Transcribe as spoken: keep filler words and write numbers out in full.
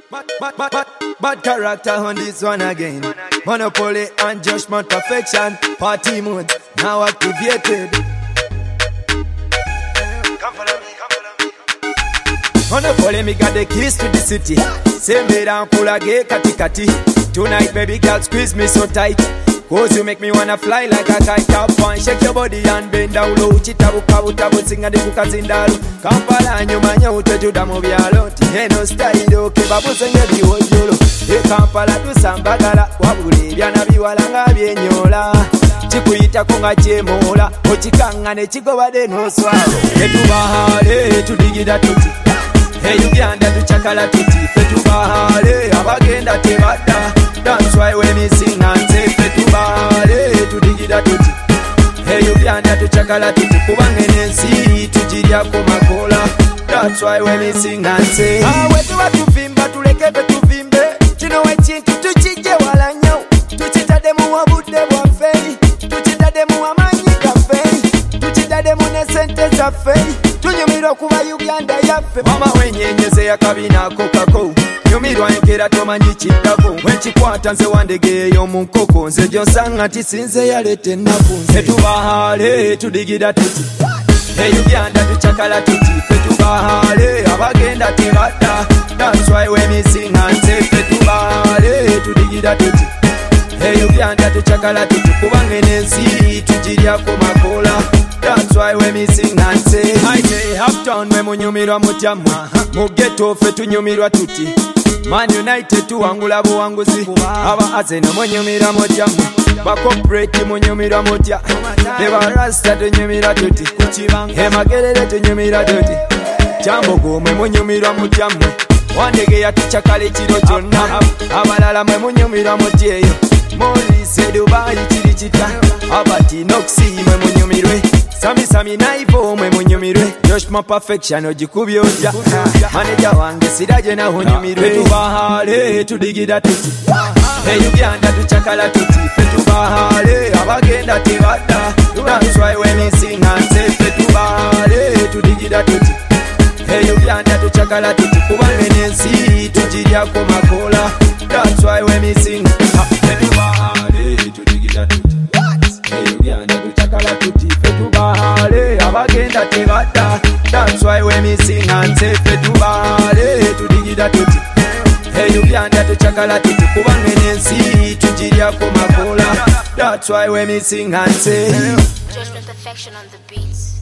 Bad, bad, bad, bad, bad character on this one again. Monopoly and judgment perfection. Party mode now activated. Come follow me, come follow me. Monopoly, me got the keys to the city. Say me down, pull a gay kati kati. Tonight, baby girl, squeeze me so tight. Cause you make me wanna fly like a kite. Up and shake your body and bend down low. Chitabu kabu tabu singa diku kazindalu. Kampala nyuma nyote juda mu byalo. Tiheno style okay babu senge biwojolo. E Kampala tusambagala wabule byana biwala nga byenyola. Chikuyita konga chemola. Ochikangane chigobade no swalo. Etubahale tudigida tuti. Hey Uganda tuchakala tuti. Fetubahale abagenda tebada. That's why when me sing and say Fetubahale tudigida tuti. Hey Uganda tuchakala tuti. Kubangene nsi tujirya kumakola. That's why when me sing and say ah wetu watuvimba tuleke betuvimbe. Chino wechintu tuchije wala nyau. Tuchitade mu wabude bwa fei. Tuchitade mu amanyi ga fei. Tuchitade mu ne sente za fei. Tunyumirwa kuba Uganda yaffe. Mama wenyenyeze yakabina kokako. Nyumirwa enkera tomanyi kiddako. Wenkikwata nze wandegeeyo mu nkoko. Nze gyonsanga nti sinze yalete ennaku. Fetubahale tudigida tuti. Hey Uganda tuchakala tuti. Fetubahale abagenda tebadda. That's why when me sing and say Fetubahale tudigida tuti. Hey Uganda tuchakala tuti. Kubangene ensi tujiryako makola. That's why when me sing and say I say uptown we munyumirwa mutyamu. Mu ghetto fe tunyumirwa tuti. Man United tuwangula buwanguzi. Aba Arsenal munyumirwa mutyamu. Ba corporate munyumirwa mutya. Eba Rasta tunyumirwa tuti. He Magerere tunyumirwa tuti. Jambo gomwe munyumirwa mutyamu. Wandege yatuchakala ekiro kyonna. Abalala mwe munyumirwa mutyeyo. Morris Dubai kiri kita. Abati Noxi mwe munyumirwe. Sami Sami naivo mwe munyumirwe. Joshma perfection ojikubye ojja. Manager wange siraje na hunyumirwe. Fetubahale tudigida tuti. Hey Uganda tuchakala tuti. Fetubahale abagenda tebadda. That's why when me sing and say Fetubahale tudigida tuti. Hey Uganda tuchakala tuti. Kubangene ensi tujiryako makola. That's why when me sing Fetubahale tudigida tuti. Hey Uganda tuchakala tuti. Fetubahale abagenda tebadda. That's why when me sing and say Fetubahale tudigida tuti. Hey Uganda tuchakala tuti. Kubangene ensi tujiryako makola. That's why when me sing and say Judgment perfection on the beats.